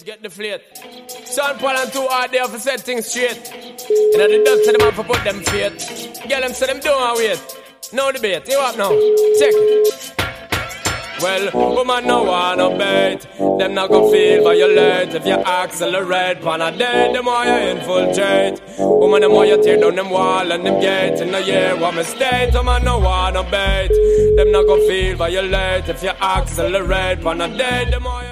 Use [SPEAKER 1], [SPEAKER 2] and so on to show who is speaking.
[SPEAKER 1] just get deflate. Son Paul and too hard there for set things straight. You know the dust to them have to put them fate. Get them so them don't wait. No debate, you up now? Check it. Well, woman no wanna bait. Them not gon' feel violate. If you accelerate, pan a day, the more you infiltrate. Woman, the more you tear down them wall and them gates. In the year, what mistake, woman no wanna bait. Them not gon' feel violate. If you accelerate, pan a day, the more you